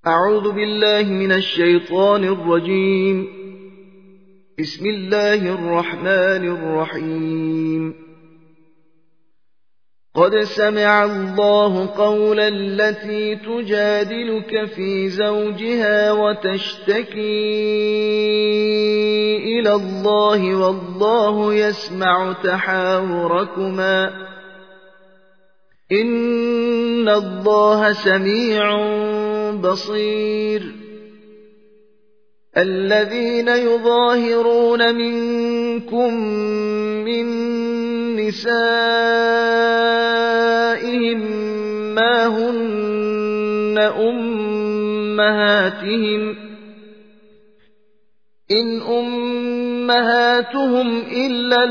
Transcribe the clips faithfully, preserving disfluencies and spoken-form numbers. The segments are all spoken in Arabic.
أعوذ بالله من الشيطان الرجيم. بسم الله الرحمن الرحيم. قد سمع الله قول التي تجادلك في زوجها وتشتكي إلى الله والله يسمع تحاوركما إن الله سميع بصير. الذين يظاهرون منكم من نسائهم ما هن أمهاتهم إن أمهاتهم إلا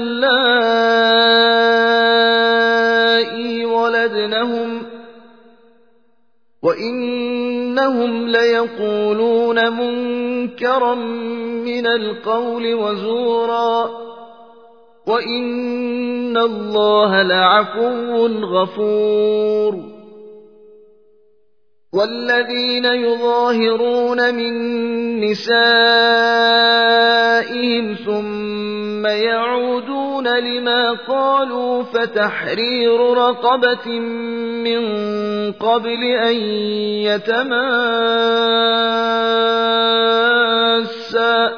اللائي ولدنهم وإنهم ليقولون منكرا من القول وزورا وإن الله لعفو غفور. والذين يظاهرون من نسائهم ثم يعودون لما قالوا فتحرير رقبة من قبل أن يتماسا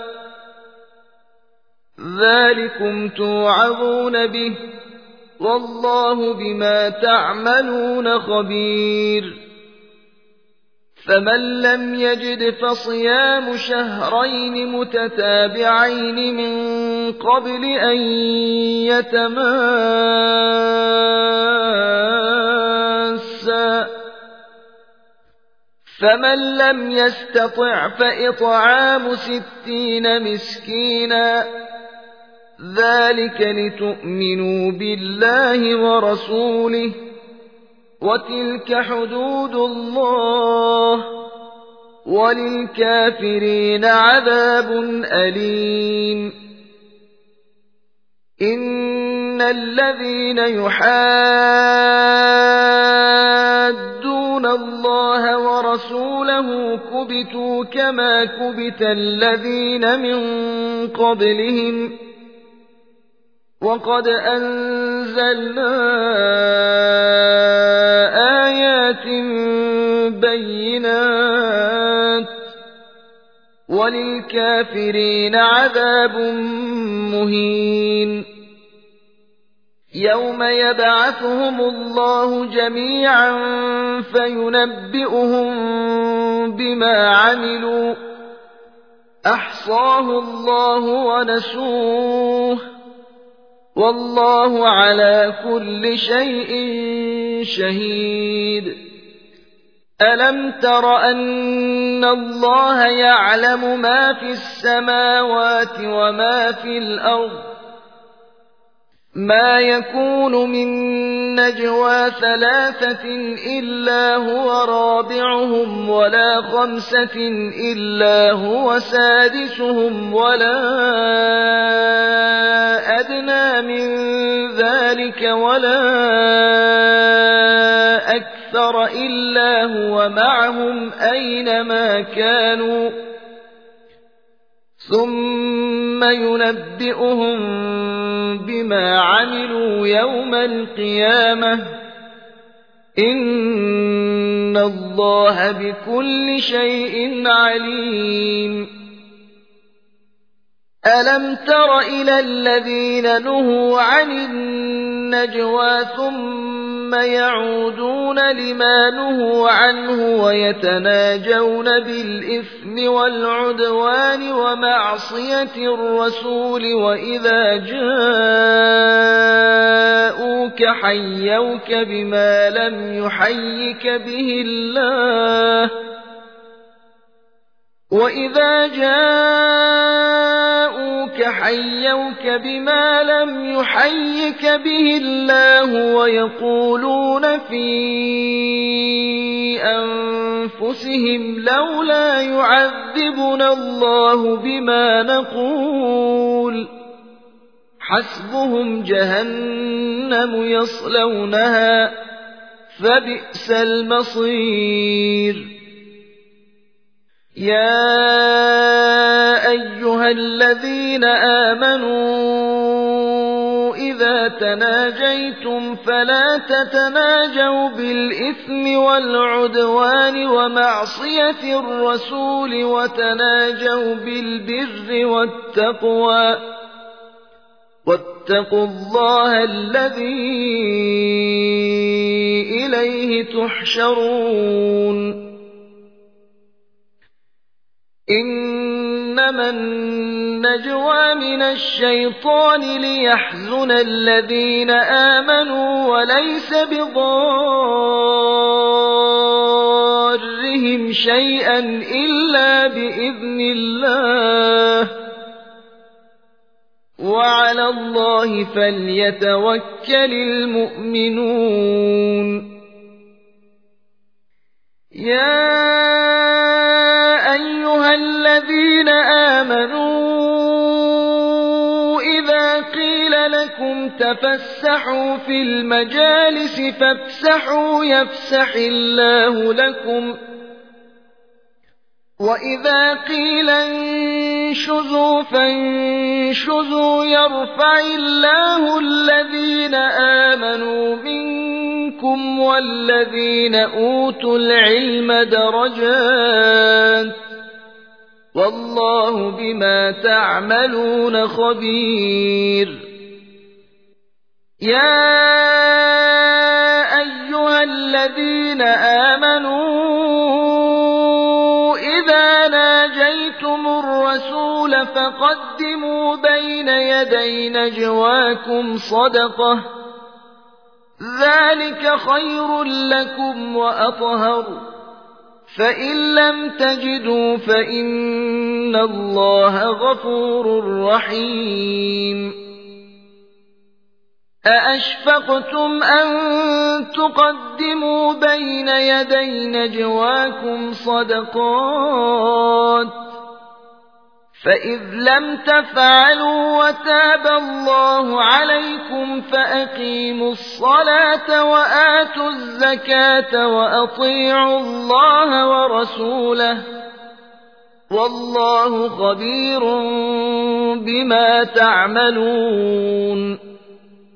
ذلكم توعظون به والله بما تعملون خبير. فمن لم يجد فصيام شهرين متتابعين من قبل أن يتماسا فمن لم يستطع فإطعام ستين مسكينا ذلك لتؤمنوا بالله ورسوله وتلك حدود الله وللكافرين عذاب أليم. إن الذين يحادون الله ورسوله كبتوا كما كبت الذين من قبلهم وقد أنزلنا آيات بينات وللكافرين عذاب مهين. يوم يبعثهم الله جميعا فينبئهم بما عملوا أحصاه الله ونسوه والله على كل شيء شهيد. ألم تر أن الله يعلم ما في السماوات وما في الأرض ما يكون من نجوى ثلاثة إلا هو رابعهم ولا خمسة إلا هو سادسهم ولا أدنى من ذلك ولا أكثر إلا هو معهم أينما كانوا ثم ينبئهم بما عملوا يوم القيامة إن الله بكل شيء عليم. ألم تر إلى الذين نهوا عن النجوى ثم يعودون لما نهوا عنه ويتناجون بالإثم والعدوان ومعصية الرسول وإذا جاءوك حيوك بما لم يحيك به الله وإذا جاءوك حيوك بما لم يحيك به الله ويقولون في أنفسهم لولا يعذبنا الله بما نقول حسبهم جهنم يصلونها فبئس المصير. يا أيها الذين آمنوا إذا تناجيتم فلا تتناجوا بالإثم والعدوان ومعصية الرسول وتناجوا بالبر والتقوى واتقوا الله الذي إليه تحشرون إنما النجوى من الشيطان ليحزن الذين آمنوا وليس بضارهم شيئا إلا بإذن الله وعلى الله فليتوكل المؤمنون يا أيها الذين آمنوا إذا قيل لكم تفسحوا في المجالس فافسحوا يفسح الله لكم وإذا قيل انشزوا فانشزوا يرفع الله الذين آمنوا منكم والذين أوتوا العلم درجات والله بما تعملون خبير يا أيها الذين آمنوا إذا ناجيتم الرسول فقدموا بين يدي نجواكم صدقة ذلك خير لكم وأطهر فإن لم تجدوا فإن الله غفور رحيم أأشفقتم أن تقدموا بين يدي نجواكم صدقات فإذ لم تفعلوا وتاب الله عليكم فأقيموا الصلاة وآتوا الزكاة وأطيعوا الله ورسوله والله خبير بما تعملون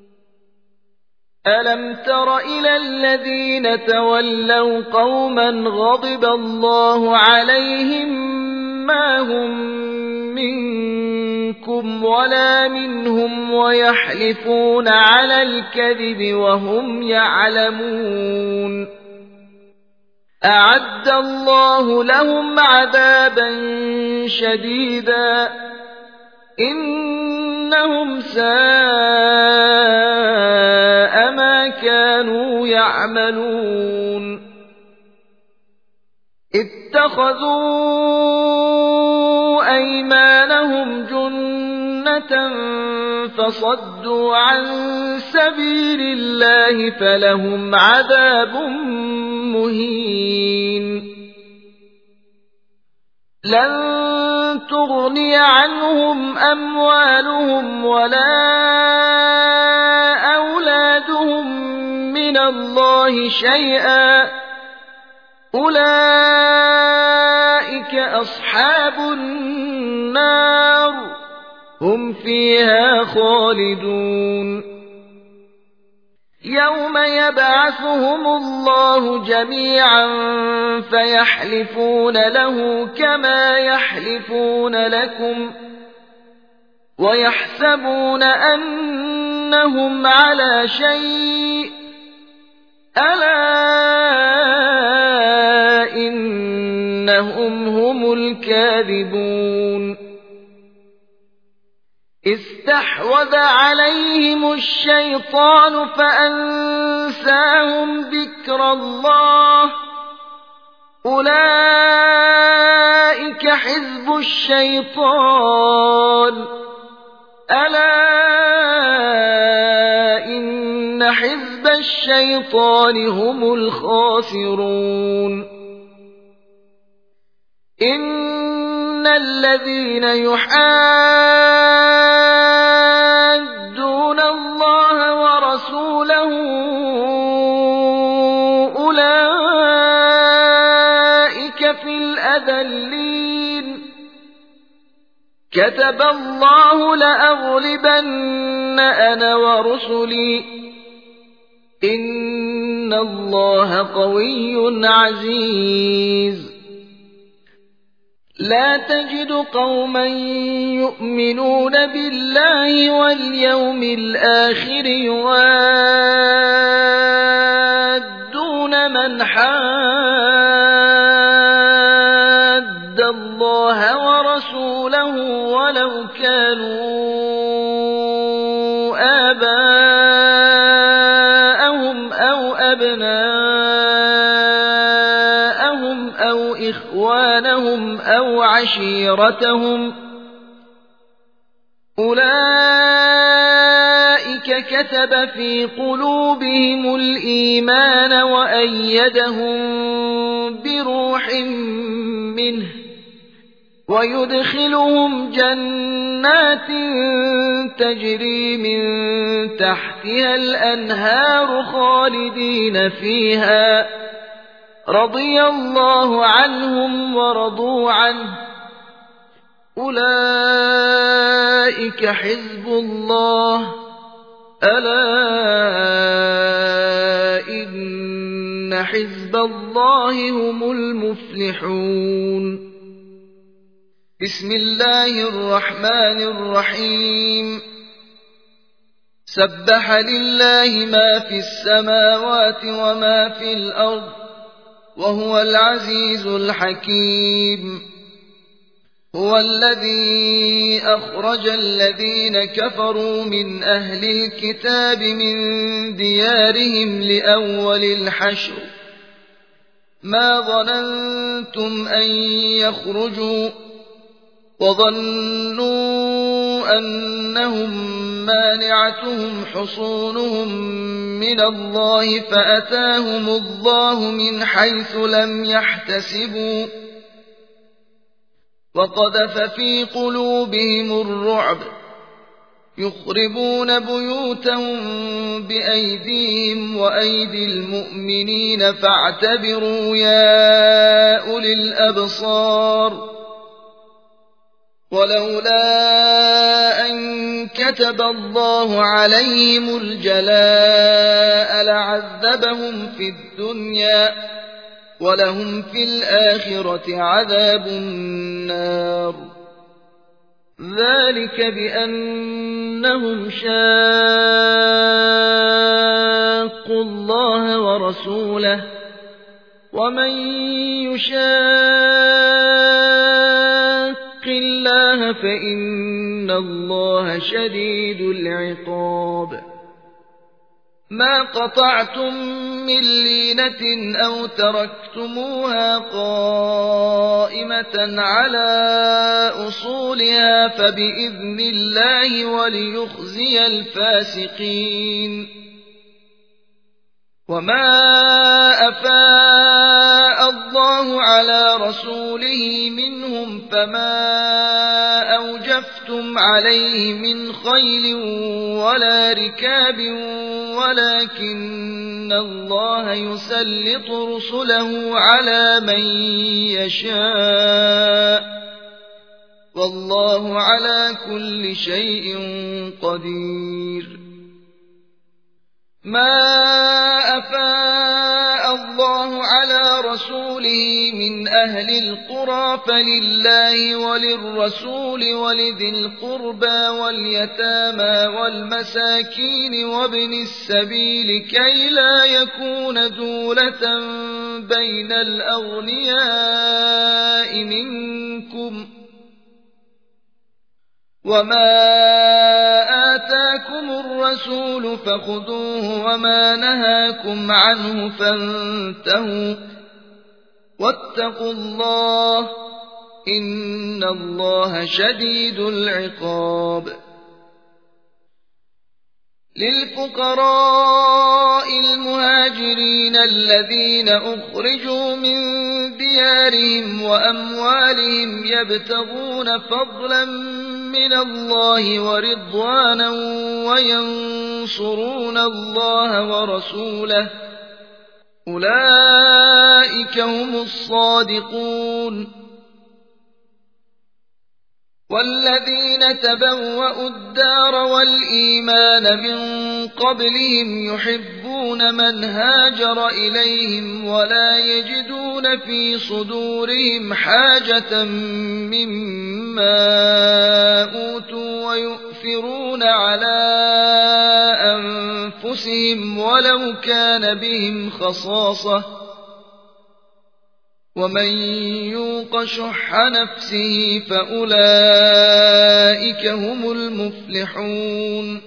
ألم تر إلى الذين تولوا قوما غضب الله عليهم ما هم منكم ولا منهم ويحلفون على الكذب وهم يعلمون أعد الله لهم عذابا شديدا إنهم ساء ما كانوا يعملون اتخذوا أيمانهم جنة فصدوا عن سبيل الله فلهم عذاب مهين لن تغني عنهم أموالهم ولا أولادهم من الله شيئا أولئك أصحاب النار هم فيها خالدون يوم يبعثهم الله جميعا فيحلفون له كما يحلفون لكم ويحسبون أنهم على شيء ألا إنهم هم الكاذبون استحوذ عليهم الشيطان فأنساهم ذكر الله أولئك حزب الشيطان ألا إن حزب الشيطان هم الخاسرون إن الذين يحادون الله ورسوله أولئك في الأذلين كتب الله لأغلبن أنا ورسلي إن الله قوي عزيز لا تجد قوما يؤمنون بالله واليوم الآخر يوادون من حاد الله ورسوله ولو كانوا آباءهم أو أبناءهم أو إخوانهم أو عشيرتهم أولئك كتب في قلوبهم الإيمان وأيدهم بروح منه ويدخلهم جنات تجري من تحتها الأنهار خالدين فيها رضي الله عنهم ورضوا عنه أولئك حزب الله ألا إن حزب الله هم المفلحون بسم الله الرحمن الرحيم سبح لله ما في السماوات وما في الأرض وهو العزيز الحكيم هو الذي أخرج الذين كفروا من أهل الكتاب من ديارهم لأول الحشر ما ظننتم أن يخرجوا وظنوا أنهم مانعتهم حصونهم من الله فأتاهم الله من حيث لم يحتسبوا وقذف في قلوبهم الرعب يخربون بيوتهم بأيديهم وأيدي المؤمنين فاعتبروا يا أولي الأبصار ولولا أن كتب الله عليهم الجلاء لعذبهم في الدنيا ولهم في الآخرة عذاب النار ذلك بأنهم شاقوا الله ورسوله ومن يشاق الله فإن الله شديد العقاب ما قطعتم من لينة أو تركتموها قائمة على أصولها فبإذن الله وليخزي الفاسقين وما أفاء الله على رسوله منهم فما أوجفتم عليه من خيل ولا ركاب ولكن الله يسلط رسله على من يشاء والله على كل شيء قدير ما أفاء الله على رسوله من أهل القرى فلله وللرسول ولذي القربى واليتامى والمساكين وابن السبيل كي لا يكون دولة بين الأغنياء منكم وما آتاكم الرسول فخذوه وما نهاكم عنه فانتهوا واتقوا الله إن الله شديد العقاب للفقراء المهاجرين الذين أخرجوا من ديارهم وأموالهم يبتغون فضلا من الله ورضوانا وينصرون الله ورسوله أولئك هم الصادقون. والذين تبوأوا الدار والإيمان من قبلهم يحبون من هاجر إليهم ولا يجدون في صدورهم حاجة مما أوتوا ويؤثرون على أنفسهم ولو كان بهم خصاصة ومن يوق شح نفسه فأولئك هم المفلحون.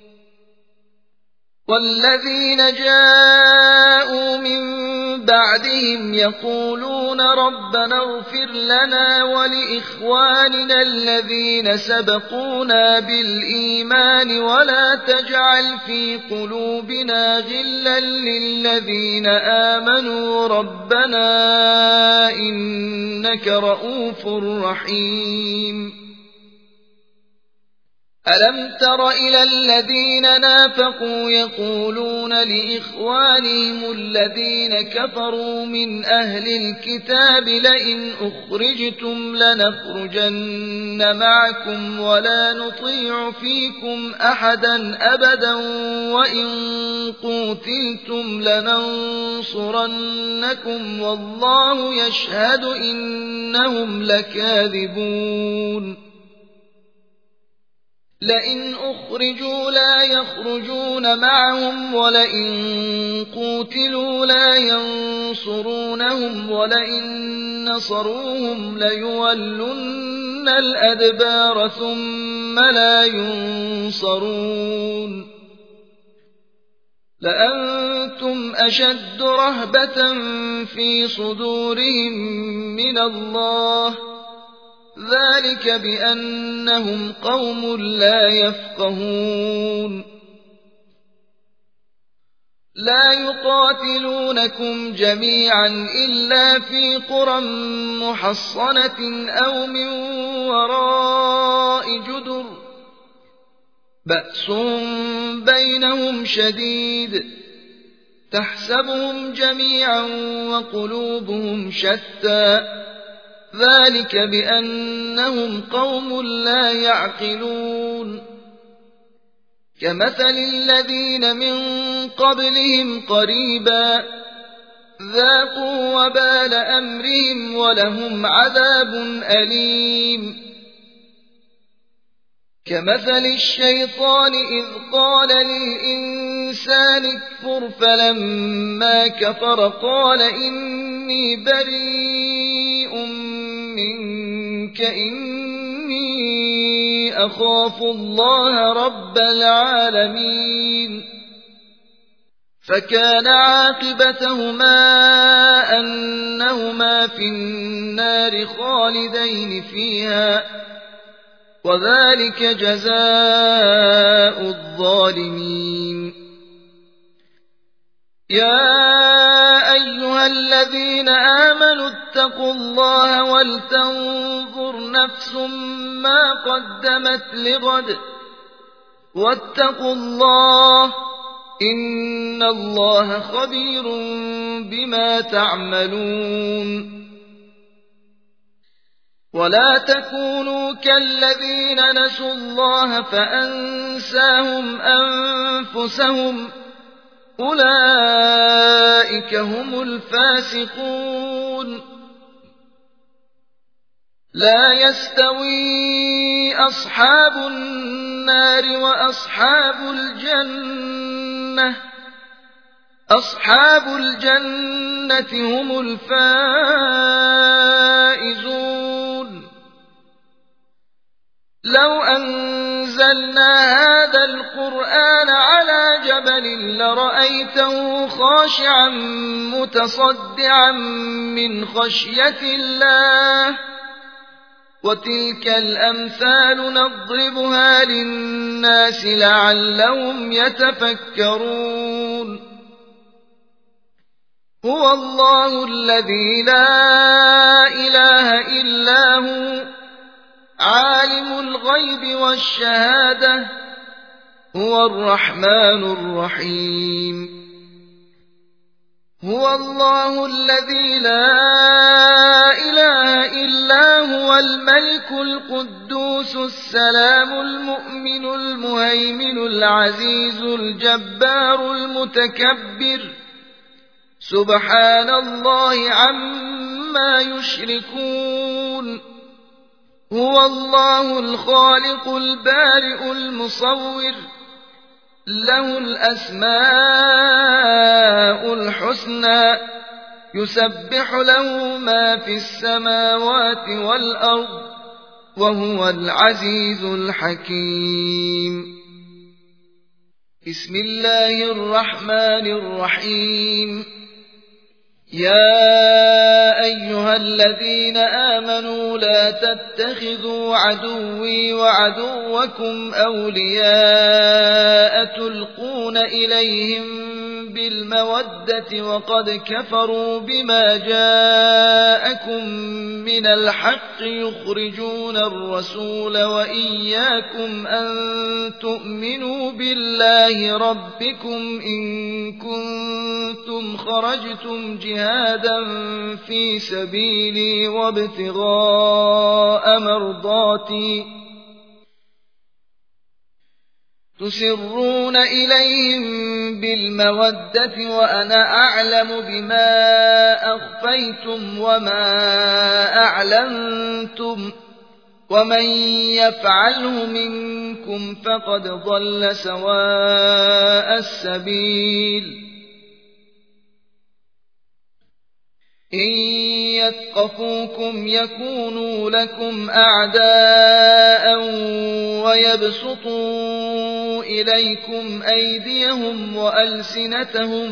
والذين جاءوا من بعدهم يقولون ربنا اغفر لنا ولإخواننا الذين سبقونا بالإيمان ولا تجعل في قلوبنا غلا للذين آمنوا ربنا إنك رؤوف رحيم. ألم تر إلى الذين نافقوا يقولون لإخوانهم الذين كفروا من أهل الكتاب لئن أخرجتم لنخرجن معكم ولا نطيع فيكم أحدا أبدا وإن قوتلتم لننصرنكم والله يشهد إنهم لكاذبون. لئن أخرجوا لا يخرجون معهم ولئن قوتلوا لا ينصرونهم ولئن نصروهم ليولن الأدبار ثم لا ينصرون. لأنتم أشد رهبة في صدورهم من الله ذلك بأنهم قوم لا يفقهون. لا يقاتلونكم جميعا إلا في قرى محصنة أو من وراء جدر بأس بينهم شديد تحسبهم جميعا وقلوبهم شتى ذلك بأنهم قوم لا يعقلون. كمثل الذين من قبلهم قريبا ذاقوا وبال أمرهم ولهم عذاب أليم. كمثل الشيطان إذ قال للإنسان اكفر فلما كفر قال إني بريء منك إني أخاف الله رب العالمين. فكان عاقبتهما أنهما في النار خالدين فيها وذلك جزاء الظالمين. يا أيها الذين آمنوا اتقوا الله ولتنظر نفس ما قدمت لغد واتقوا الله إن الله خبير بما تعملون. ولا تكونوا كالذين نسوا الله فأنساهم أنفسهم أولئك هم الفاسقون. لا يستوي أصحاب النار وأصحاب الجنة أصحاب الجنة هم الفائزون. لو أنزلنا هذا القرآن على جبل لرأيته خاشعا متصدعا من خشية الله وتلك الأمثال نضربها للناس لعلهم يتفكرون. هو الله الذي لا إله إلا هو عالم الغيب والشهادة هو الرحمن الرحيم. هو الله الذي لا إله إلا هو الملك القدوس السلام المؤمن المهيمن العزيز الجبار المتكبر سبحان الله عما يشركون هو الله الخالق البارئ المصور له الأسماء الحسنى يسبح له ما في السماوات والأرض وهو العزيز الحكيم بسم الله الرحمن الرحيم يا أيها الذين آمنوا لا تتخذوا عدوي وعدوكم أولياء تلقون إليهم بالمودة وقد كفروا بما جاءكم من الحق يخرجون الرسول وإياكم أن تؤمنوا بالله ربكم إن كنتم خرجتم جهادا في سبيلي وابتغاء مرضاتي تسرون إليهم بالمودة وأنا أعلم بما أخفيتم وما أعلنتم ومن يفعله منكم فقد ضل سواء السبيل إن يثقفوكم يكونوا لكم أعداء ويبسطوا إليكم أيديهم وألسنتهم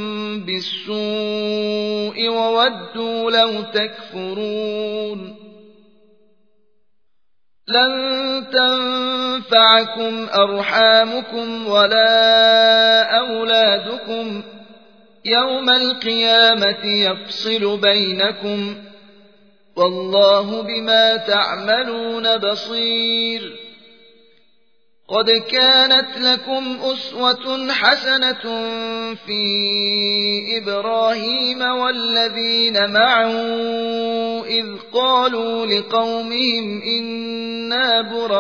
بالسوء وودوا لو تكفرون لن تنفعكم أرحامكم ولا أولادكم يوم القيامة يفصل بينكم والله بما تعملون بصير قد كانت لكم أسوة حسنة في إبراهيم والذين معه إذ قالوا لقومهم إنا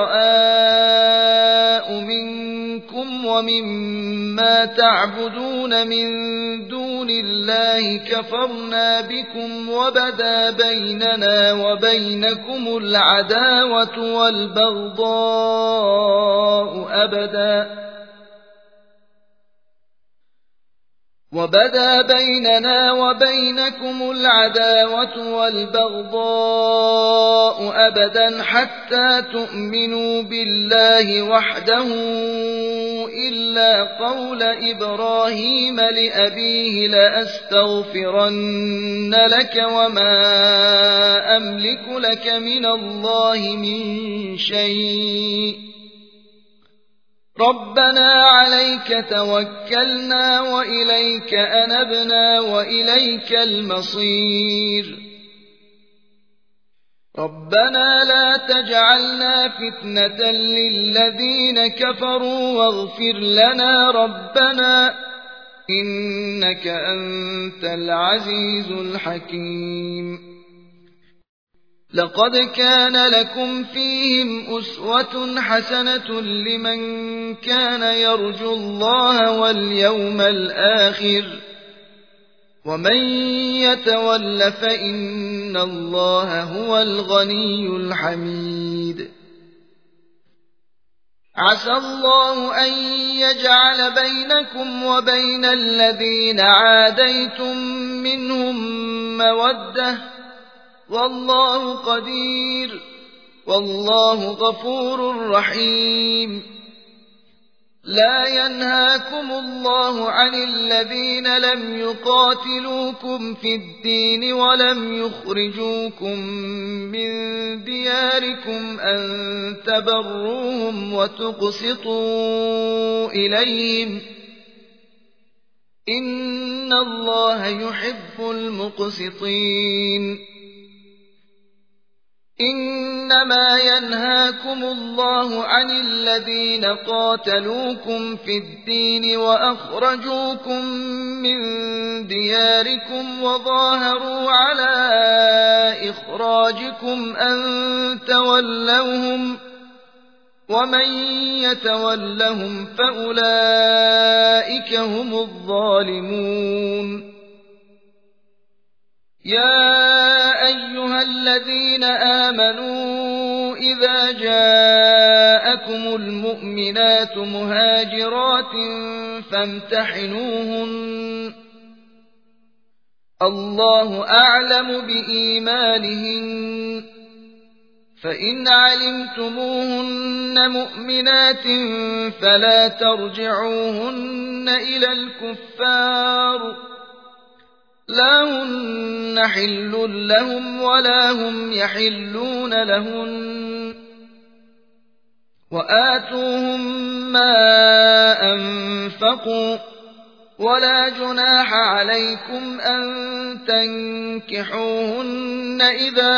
براء منكم ومما تعبدون من دون الله كفرنا بكم وبدا بيننا وبينكم العداوة والبغضاء أبدا وبدا بيننا وبينكم العداوة والبغضاء أبدا حتى تؤمنوا بالله وحده إلا قول إبراهيم لأبيه لأستغفرن لك وما أملك لك من الله من شيء ربنا عليك توكلنا وإليك أنبنا وإليك المصير ربنا لا تجعلنا فتنة للذين كفروا واغفر لنا ربنا إنك أنت العزيز الحكيم لقد كان لكم فيهم أسوة حسنة لمن كان يرجو الله واليوم الآخر ومن يتول فإن الله هو الغني الحميد عسى الله أن يجعل بينكم وبين الذين عاديتم منهم مودة والله قدير والله غفور رحيم لا ينهاكم الله عن الذين لم يقاتلوكم في الدين ولم يخرجوكم من دياركم أن تبروهم وتقسطوا إليهم إن الله يحب المقسطين إنما ينهاكم الله عن الذين قاتلوكم في الدين وأخرجوكم من دياركم وظاهروا على إخراجكم أن تولوهم ومن يتولهم فأولئك هم الظالمون. يا أيها الذين آمنوا إذا جاءكم المؤمنات مهاجرات فامتحنوهن الله أعلم بإيمانهن فإن علمتموهن مؤمنات فلا ترجعوهن إلى الكفار لا هن حل لهم ولا هم يحلون لهن وآتوهم ما أنفقوا ولا جناح عليكم أن تنكحوهن إذا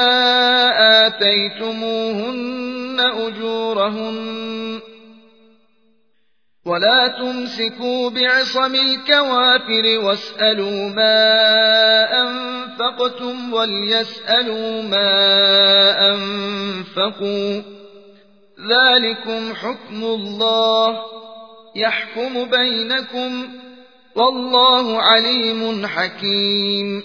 آتيتموهن أجورهن ولا تمسكوا بعصم الكوافر واسألوا ما أنفقتم وليسألوا ما أنفقوا ذلكم حكم الله يحكم بينكم والله عليم حكيم.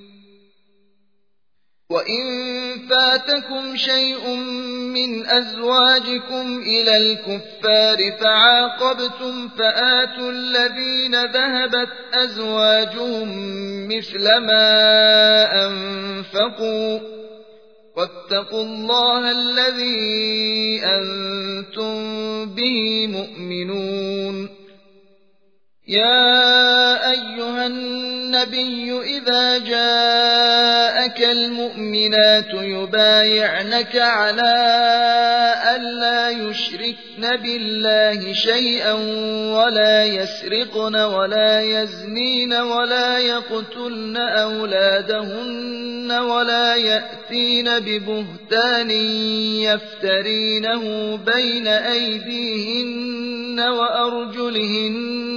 وإن فاتكم شيء من أزواجكم إلى الكفار فعاقبتم فآتوا الذين ذهبت أزواجهم مثل ما أنفقوا واتقوا الله الذي أنتم به مؤمنون. يا أيها النبي إذا جاءك المؤمنات يبايعنك على ألا يشركن بالله شيئا ولا يسرقن ولا يزنين ولا يقتلن أولادهن ولا يأتين ببهتان يفترينه بين أيديهن وأرجلهن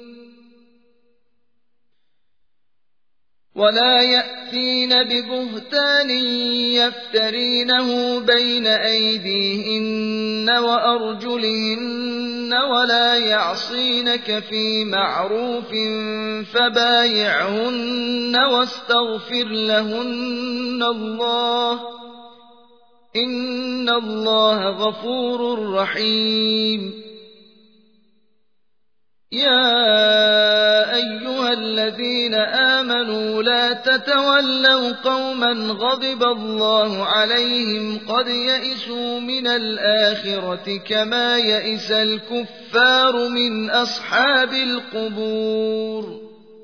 ولا يأتين ببهتان يفترينه بين أيديهن وأرجلهن ولا يعصينك في معروف فبايعهن واستغفر لهن الله إن الله غفور رحيم. يا أيها الذين آمنوا لا تتولوا قوما غضب الله عليهم قد يئسوا من الآخرة كما يئس الكفار من أصحاب القبور.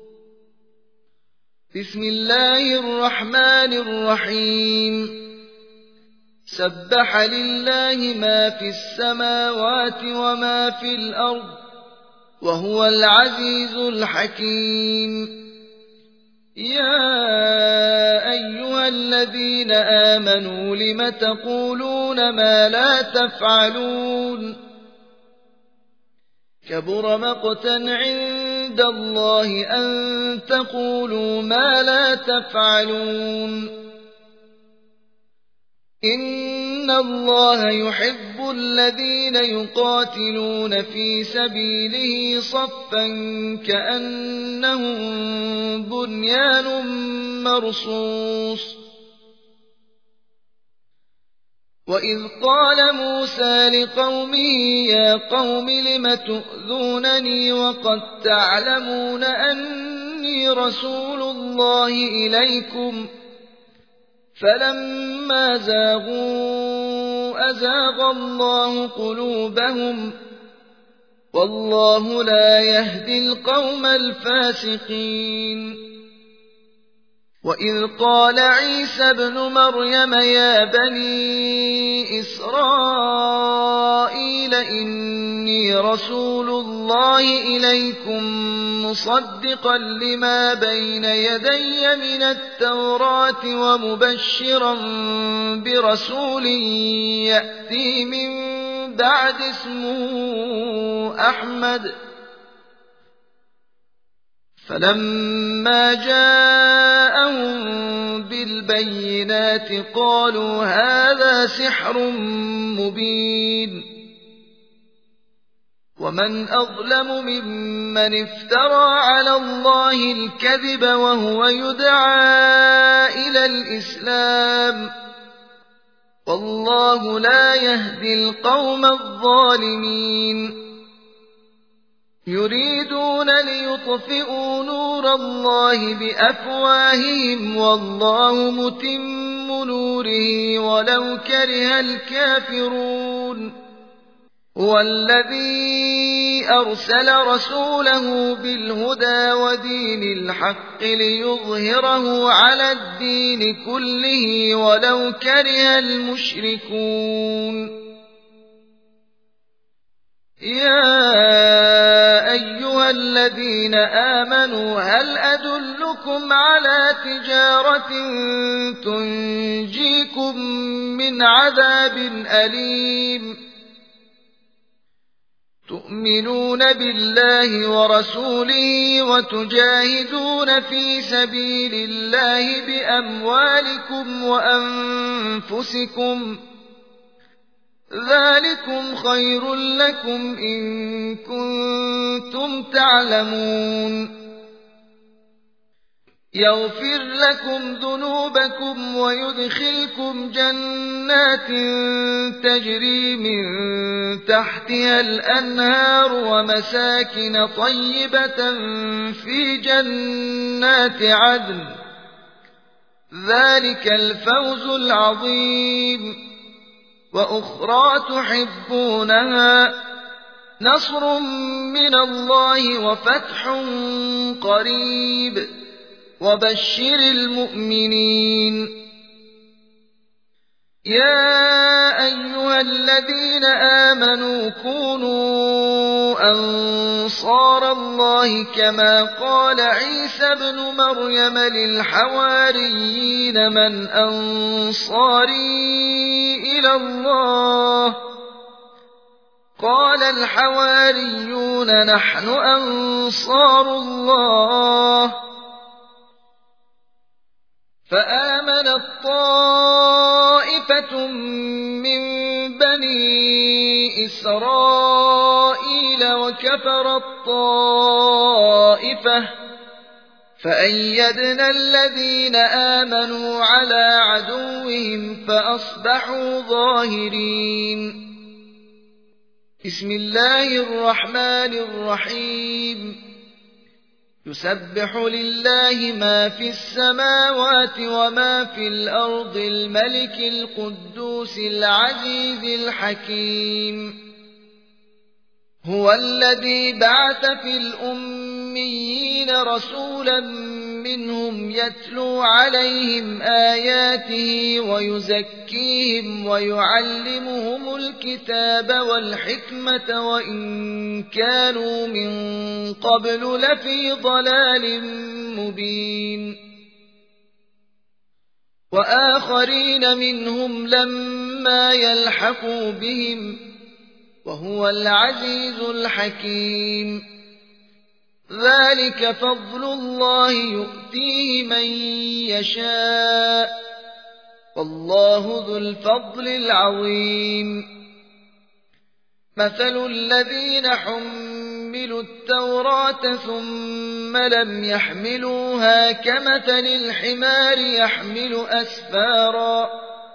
بسم الله الرحمن الرحيم. سبح لله ما في السماوات وما في الأرض وهو العزيز الحكيم. يا أيها الذين آمنوا لم تقولون ما لا تفعلون كبر مقتا عند الله أن تقولوا ما لا تفعلون. إن الله يحب الذين يقاتلون في سبيله صفا كأنهم بنيان مرصوص. وإذ قال موسى لقومه يا قوم لم تؤذونني وقد تعلمون أني رسول الله إليكم فلما زاغوا أزاغ الله قلوبهم والله لا يهدي القوم الفاسقين. وإذ قال عيسى ابن مريم يا بني إسرائيل إني إني رسول الله إليكم مصدقا لما بين يدي من التوراة ومبشرا برسول يأتي من بعد اسمه أحمد. فلما جاءهم بالبينات قالوا هذا سحر مبين. ومن أظلم ممن افترى على الله الكذب وهو يدعى إلى الإسلام، والله لا يهدي القوم الظالمين. يريدون ليطفئوا نور الله بأفواههم والله متم نوره ولو كره الكافرون. هو الذي أرسل رسوله بالهدى ودين الحق ليظهره على الدين كله ولو كره المشركون. يا أيها الذين آمنوا هل أدلكم على تجارة تنجيكم من عذاب أليم؟ تؤمنون بالله ورسوله وتجاهدون في سبيل الله بأموالكم وأنفسكم، ذلكم خير لكم إن كنتم تعلمون. يغفر لكم ذنوبكم ويدخلكم جنات تجري من تحتها الأنهار ومساكن طيبة في جنات عدن، ذلك الفوز العظيم. وأخرى تحبونها، نصر من الله وفتح قريب، وبشر المؤمنين. يا أيها الذين آمنوا كونوا أنصار الله كما قال عيسى ابن مريم للحواريين من أنصاري إلى الله؟ قال الحواريون نحن أنصار الله. فآمنت طائفة من بني إسرائيل وكفرت طائفة، فأيدنا الذين آمنوا على عدوهم فأصبحوا ظاهرين. بسم الله الرحمن الرحيم. يسبح لله ما في السماوات وما في الأرض الملك القدوس العزيز الحكيم. هو الذي بعث في الأميين رسولا منهم يتلو عليهم آياته ويزكيهم ويعلمهم الكتاب والحكمة وإن كانوا من قبل لفي ضلال مبين. وآخرين منهم لما يلحقوا بهم وهو العزيز الحكيم. ذلك فضل الله يؤتيه من يشاء والله ذو الفضل العظيم. مثل الذين حملوا التوراة ثم لم يحملوها كمثل الحمار يحمل أسفارا،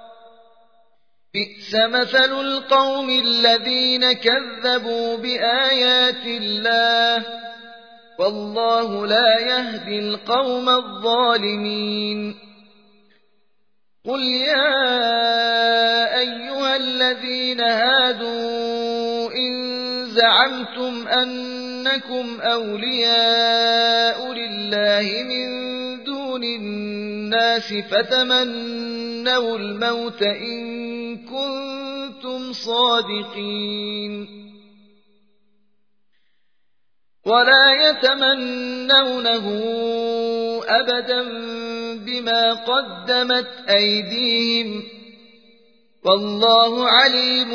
بئس مثل القوم الذين كذبوا بآيات الله والله لا يهدي القوم الظالمين. قل يا أيها الذين هادوا إن زعمتم أنكم أولياء لله من دون الناس فتمنوا الموت إن كنتم صادقين. ولا يتمنونه أبدا بما قدمت أيديهم والله عليم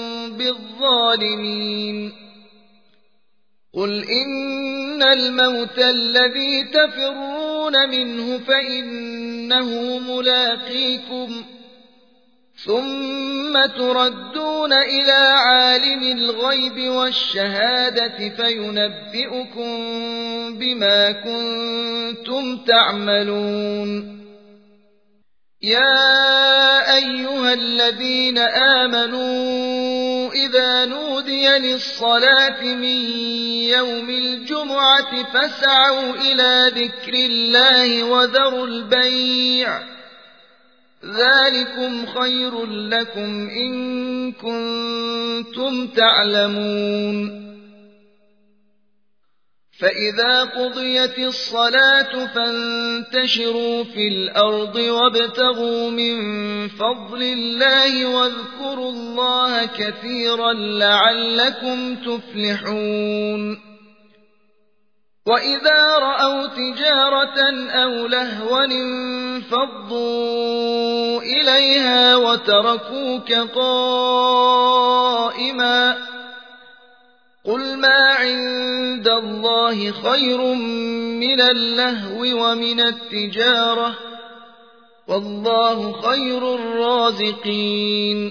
بالظالمين قل إن الموت الذي تفرون منه فإنه ملاقيكم ثم تردون إلى عالم الغيب والشهادة فينبئكم بما كنتم تعملون يا أيها الذين آمنوا إذا نودي للصلاة من يوم الجمعة فاسعوا إلى ذكر الله وذروا البيع ذلكم خير لكم إن كنتم تعلمون فإذا قضيت الصلاة فانتشروا في الأرض وابتغوا من فضل الله واذكروا الله كثيرا لعلكم تفلحون وإذا رأوا تجارة أو لهوا انفضوا إليها وتركوك قائما قل ما عند الله خير من اللهو ومن التجارة والله خير الرازقين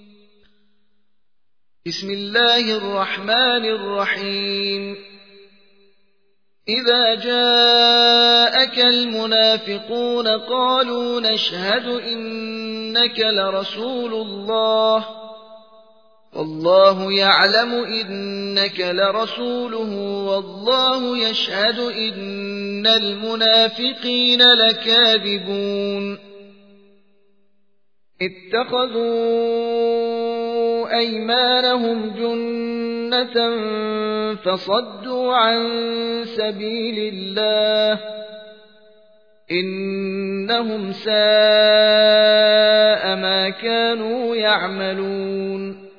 بسم الله الرحمن الرحيم إذا جاءك المنافقون قالوا نشهد إنك لرسول الله والله يعلم إنك لرسوله والله يشهد إن المنافقين لكاذبون اتخذوا أيمانهم جنة فصدوا عن سبيل الله إنهم ساء ما كانوا يعملون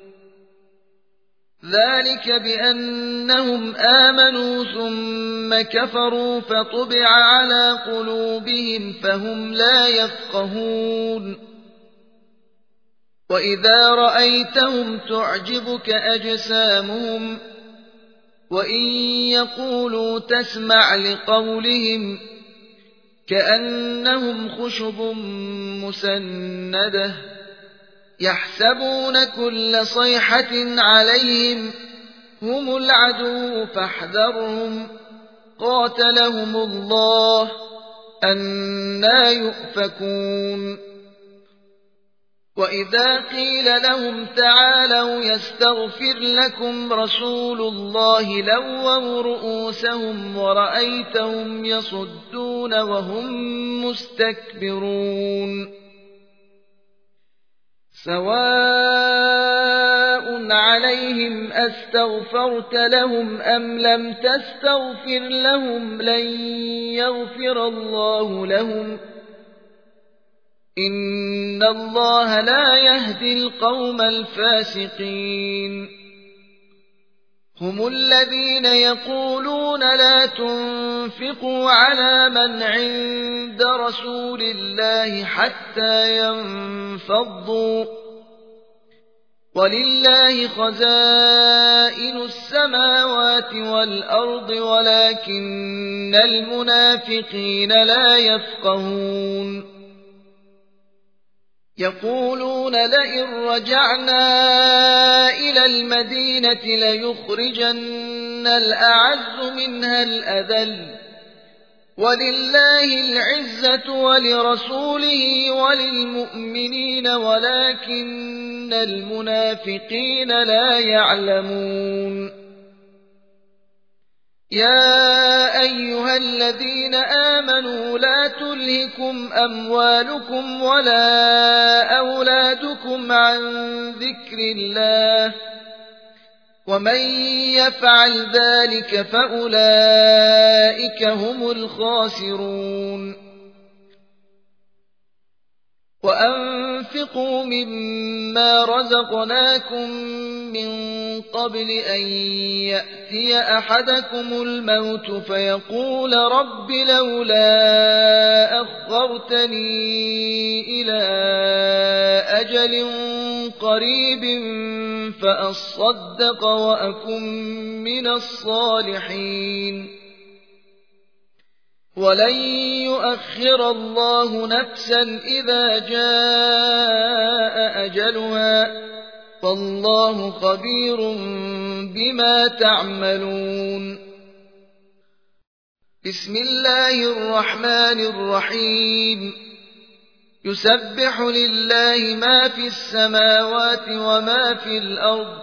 ذلك بأنهم آمنوا ثم كفروا فطبع على قلوبهم فهم لا يفقهون وإذا رأيتهم تعجبك أجسامهم وإن يقولوا تسمع لقولهم كأنهم خشب مسندة يحسبون كل صيحة عليهم هم العدو فاحذرهم قاتلهم الله أنى يؤفكون وإذا قيل لهم تعالوا يستغفر لكم رسول الله لووا رؤوسهم ورأيتهم يصدون وهم مستكبرون سواء عليهم أستغفرت لهم أم لم تستغفر لهم لن يغفر الله لهم إن الله لا يهدي القوم الفاسقين هم الذين يقولون لا تنفقوا على من عند رسول الله حتى ينفضوا ولله خزائن السماوات والأرض ولكن المنافقين لا يفقهون يقولون لئن رجعنا إلى المدينة ليخرجن الأعز منها الأذل ولله العزة ولرسوله وللمؤمنين ولكن المنافقين لا يعلمون يا أيها الذين آمنوا لا تلهكم أموالكم ولا أولادكم عن ذكر الله ومن يفعل ذلك فأولئك هم الخاسرون وأنفقوا مما رزقناكم من قبل أن يأتي أحدكم الموت فيقول رب لولا أخرتني إلى أجل قريب فأصدق وأكن من الصالحين ولن يؤخر الله نفسا إذا جاء أجلها فالله خبير بما تعملون. بسم الله الرحمن الرحيم. يسبح لله ما في السماوات وما في الأرض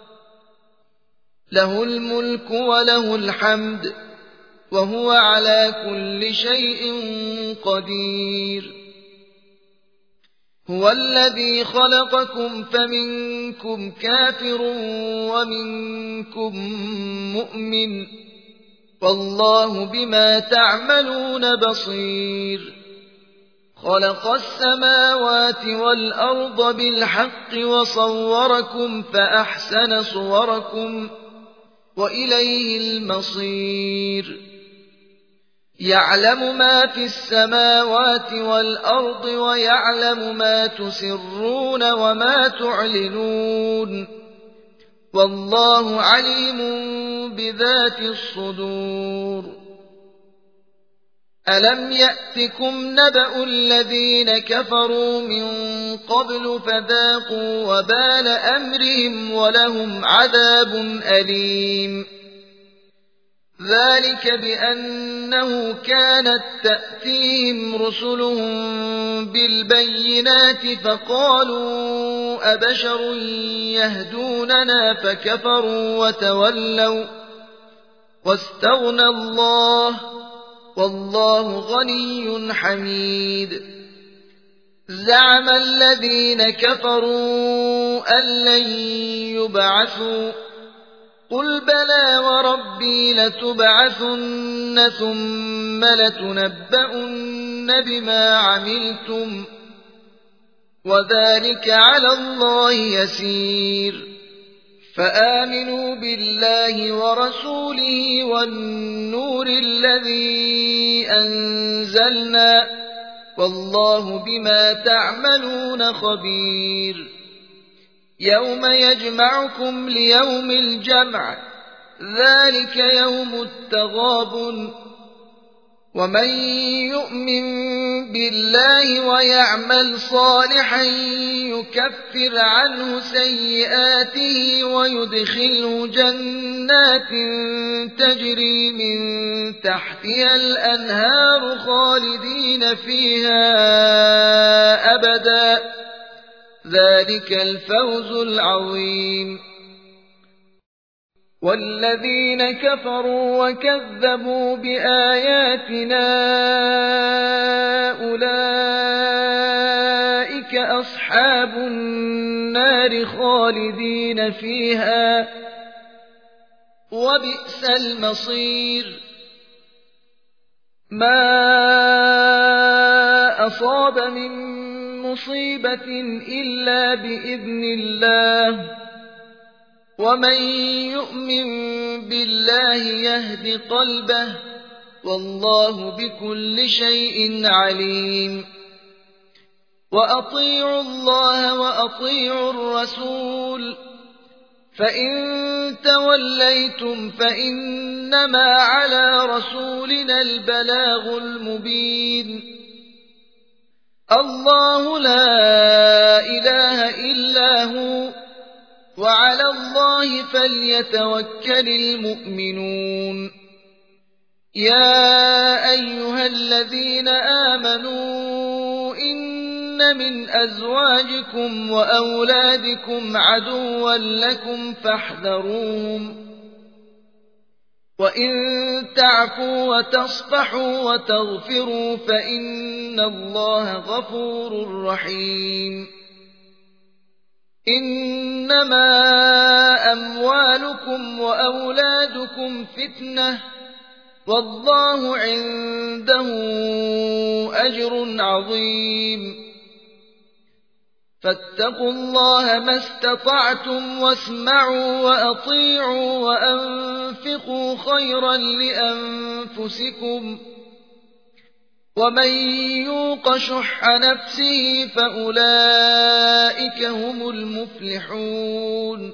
له الملك وله الحمد وهو على كل شيء قدير. هو الذي خلقكم فمنكم كافر ومنكم مؤمن والله بما تعملون بصير. خلق السماوات والأرض بالحق وصوركم فأحسن صوركم وإليه المصير. يعلم ما في السماوات والأرض ويعلم ما تسرون وما تعلنون والله عليم بذات الصدور. ألم يأتكم نبأ الذين كفروا من قبل فذاقوا وبال أمرهم ولهم عذاب أليم. ذلك بأنه كانت تأتيهم رسلهم بالبينات فقالوا أبشر يهدوننا فكفروا وتولوا واستغنى الله والله غني حميد. زعم الذين كفروا أن لن يبعثوا قل بلى وربي لتبعثن ثم لتنبؤن بما عملتم وذلك على الله يسير. فآمنوا بالله ورسوله والنور الذي أنزلنا والله بما تعملون خبير. يوم يجمعكم ليوم الجمع ذلك يوم التغابن ومن يؤمن بالله ويعمل صالحا يكفر عنه سيئاته ويدخله جنات تجري من تحتها الأنهار خالدين فيها أبدا ذلك الفوز العظيم. والذين كفروا وكذبوا بآياتنا أولئك أصحاب النار خالدين فيها وبئس المصير. ما أصاب من مصيبة إلا بإذن الله ومن يؤمن بالله يهد قلبه والله بكل شيء عليم. وأطيعوا الله وأطيعوا الرسول فإن توليتم فإنما على رسولنا البلاغ المبين. الله لا إله إلا هو وعلى الله فليتوكل المؤمنون. يا أيها الذين آمنوا إن من أزواجكم وأولادكم عدوا لكم فاحذروهم وإن تعفوا وتصفحوا وتغفروا فإن الله غفور رحيم. إنما أموالكم وأولادكم فتنة والله عنده أجر عظيم. فاتقوا الله ما استطعتم واسمعوا وأطيعوا وأنفقوا خيرا لأنفسكم ومن يوق شح نفسه فأولئك هم المفلحون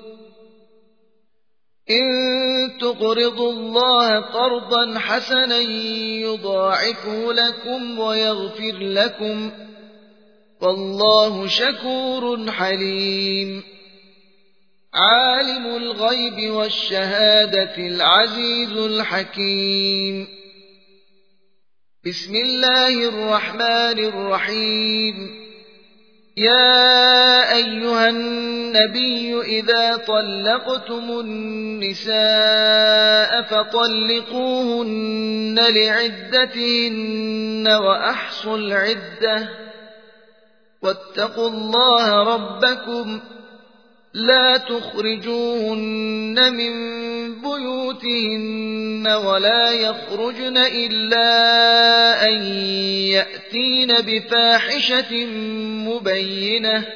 إن تقرضوا الله قرضا حسنا يضاعفه لكم ويغفر لكم والله شكور حليم عالم الغيب والشهادة العزيز الحكيم بسم الله الرحمن الرحيم يا أيها النبي إذا طلقتم النساء فطلقوهن لعدتهن وأحصوا العدة واتقوا الله ربكم لا تخرجوهن من بيوتهن ولا يخرجن إلا أن يأتين بفاحشة مبينة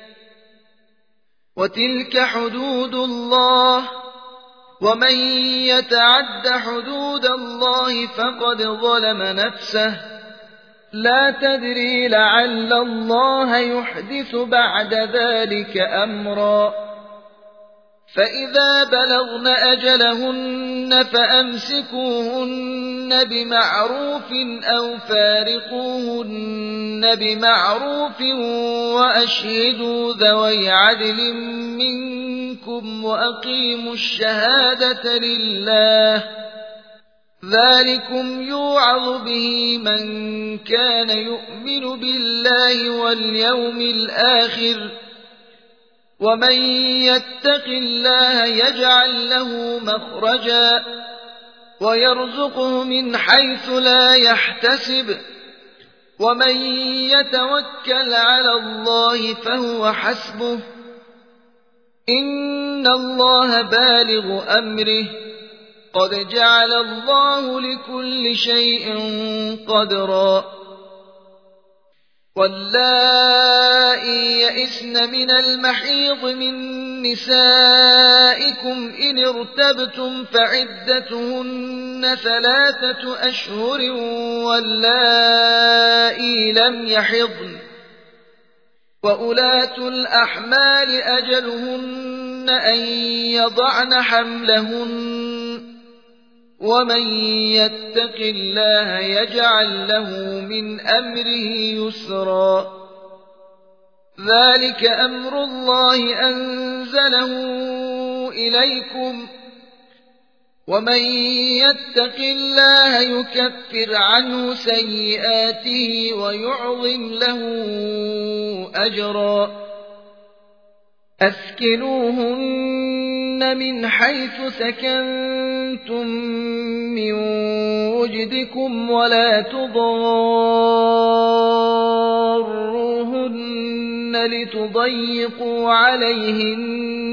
وتلك حدود الله ومن يتعد حدود الله فقد ظلم نفسه لا تدري لعل الله يحدث بعد ذلك أمرا فإذا بلغن أجلهن فأمسكوهن بمعروف أو فارقوهن بمعروف وأشهدوا ذوي عدل منكم وأقيموا الشهادة لله ذلكم يوعظ به من كان يؤمن بالله واليوم الآخر ومن يتق الله يجعل له مخرجا ويرزقه من حيث لا يحتسب ومن يتوكل على الله فهو حسبه إن الله بالغ أمره قد جعل الله لكل شيء قدرا واللائي يئسن من المحيض من نسائكم إن ارتبتم فعدتهن ثلاثة أشهر واللائي لم يحضن وأولاة الأحمال أجلهن أن يضعن حملهن ومن يتق الله يجعل له من أمره يسرا ذلك أمر الله أنزله إليكم ومن يتق الله يكفر عنه سيئاته ويعظم له أجرا أسكنوهن من حيث سكنتم من وجدكم ولا تضاروهن لتضيقوا عليهن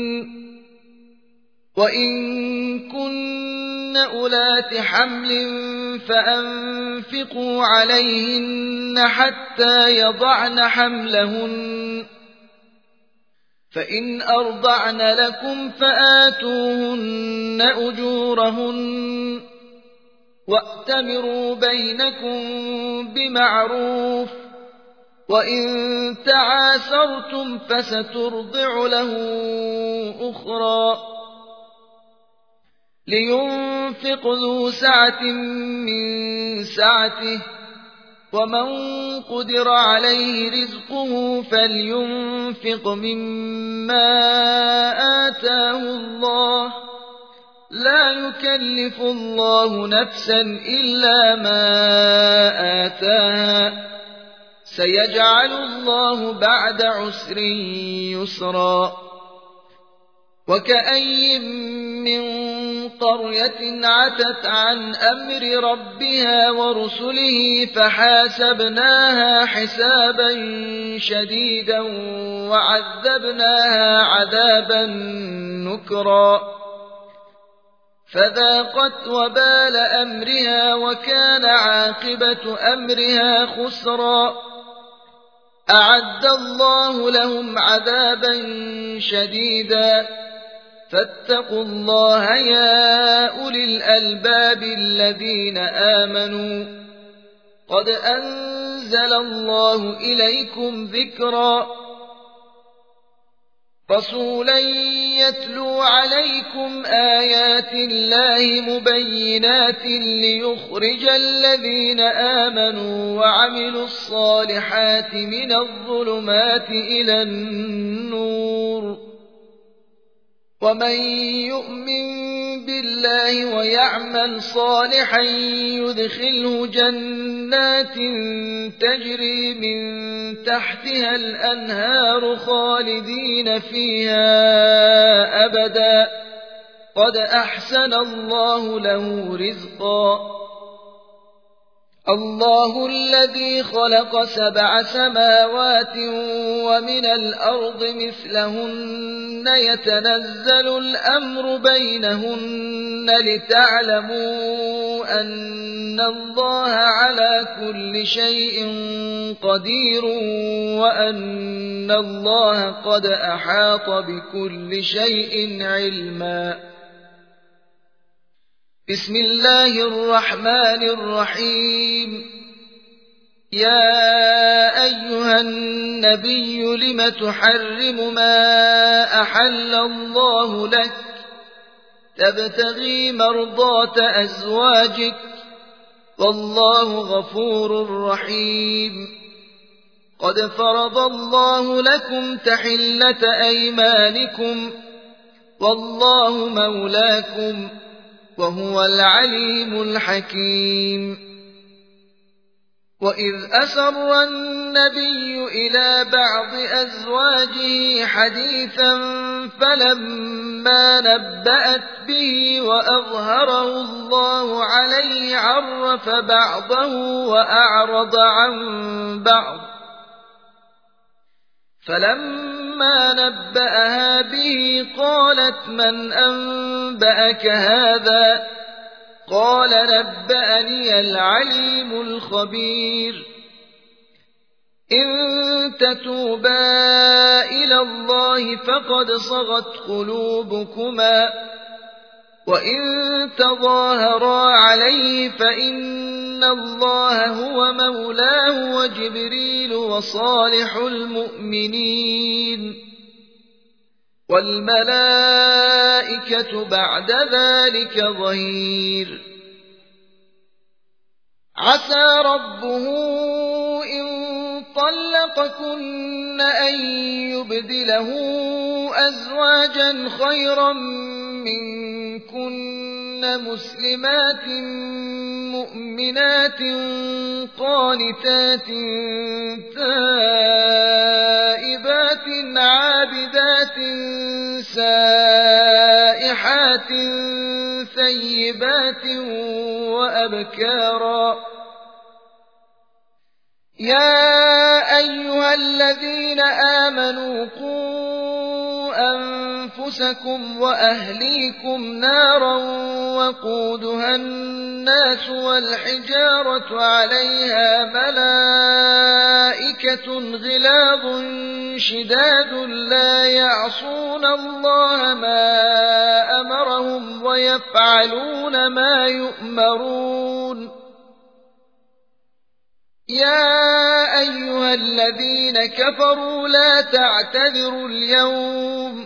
وإن كن أولات حمل فأنفقوا عليهن حتى يضعن حملهن فإن أرضعن لكم فآتوهن أجورهن وأتمروا بينكم بمعروف وإن تعاسرتم فسترضع له أخرى لينفق ذو سعة من سعته ومن قدر عليه رزقه فلينفق مما آتاه الله لا يكلف الله نفسا إلا ما آتاها سيجعل الله بعد عسر يسرا وكأي من قرية عتت عن أمر ربها ورسله فحاسبناها حسابا شديدا وعذبناها عذابا نكرا فذاقت وبال أمرها وكان عاقبة أمرها خسرا أعد الله لهم عذابا شديدا فاتقوا الله يا أولي الألباب الذين آمنوا قد أنزل الله إليكم ذكرا رسولا يتلو عليكم آيات الله مبينات ليخرج الذين آمنوا وعملوا الصالحات من الظلمات إلى النور ومن يؤمن بالله ويعمل صالحا يدخله جنات تجري من تحتها الأنهار خالدين فيها أبدا قد أحسن الله له رزقا الله الذي خلق سبع سماوات ومن الأرض مثلهن يتنزل الأمر بينهن لتعلموا أن الله على كل شيء قدير وأن الله قد أحاط بكل شيء علما بسم الله الرحمن الرحيم يا أيها النبي لم تحرم ما أحل الله لك تبتغي مرضات أزواجك والله غفور رحيم قد فرض الله لكم تحلة أيمانكم والله مولاكم وهو العليم الحكيم وإذ أسر النبي إلى بعض أزواجه حديثا فلما نبأت به وأظهره الله عليه عرف بعضه وأعرض عن بعض فلما نبأها به قالت من أنبأك هذا قال نبأني العليم الخبير إن تتوبا إلى الله فقد صغت قلوبكما وإن تظاهرا عليه فإن الله هو مولاه وجبريل وصالح المؤمنين والملائكة بعد ذلك ظهير عسى ربه إن طلقكن أن يبدله أزواجا خيرا منكن مسلمات مؤمنات قانتات تائبات عابدات سائحات ثيبات وأبكارا يا أيها الذين آمنوا قوا أنفسكم وأهليكم نارا وقودها الناس والحجارة عليها ملائكة غلاظ شداد لا يعصون الله ما أمرهم ويفعلون ما يؤمرون يا أيها الذين كفروا لا تعتذروا اليوم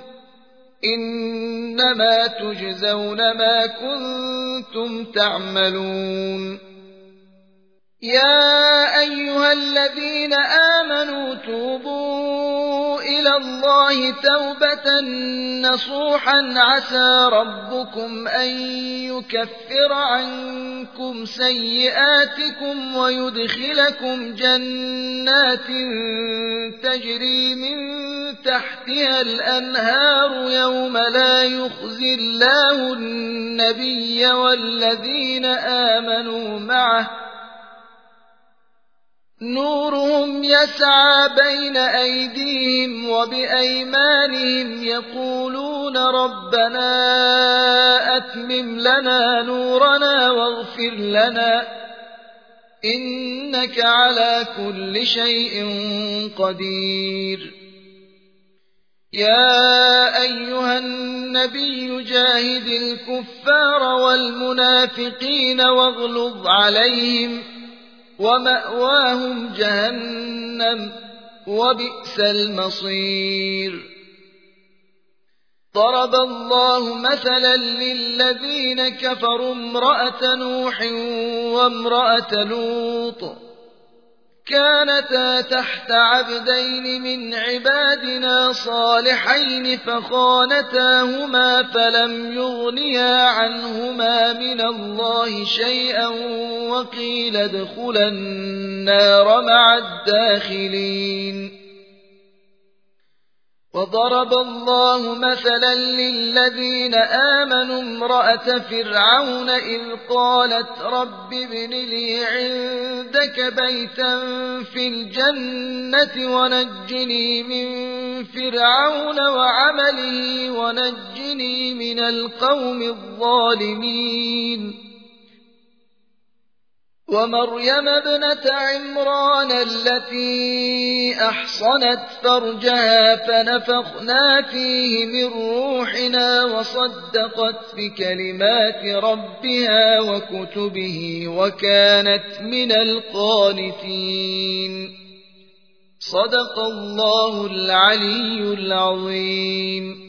إنما تجزون ما كنتم تعملون يا أيها الذين آمنوا توبوا إلى الله توبة نصوحا عسى ربكم أن يكفر عنكم سيئاتكم ويدخلكم جنات تجري من تحتها الأنهار يوم لا يخزي الله النبي والذين آمنوا معه نورهم يسعى بين أيديهم وبأيمانهم يقولون ربنا أتمم لنا نورنا واغفر لنا إنك على كل شيء قدير. يا أيها النبي جاهد الكفار والمنافقين واغلظ عليهم ومأواهم جهنم وبئس المصير. ضرب الله مثلا للذين كفروا امرأة نوح وامرأة لوط كانتا تحت عبدين من عبادنا صالحين فخانتاهما فلم يغنيا عنهما من الله شيئا وقيل ادخلا النار مع الداخلين. وضرب الله مثلا للذين آمنوا امرأة فرعون إذ قالت رب ابن لي عندك بيتا في الجنة ونجني من فرعون وعمله ونجني من القوم الظالمين. ومريم ابنة عمران التي أحصنت فرجها فنفخنا فيه من روحنا وصدقت بكلمات ربها وكتبه وكانت من القانتين. صدق الله العلي العظيم.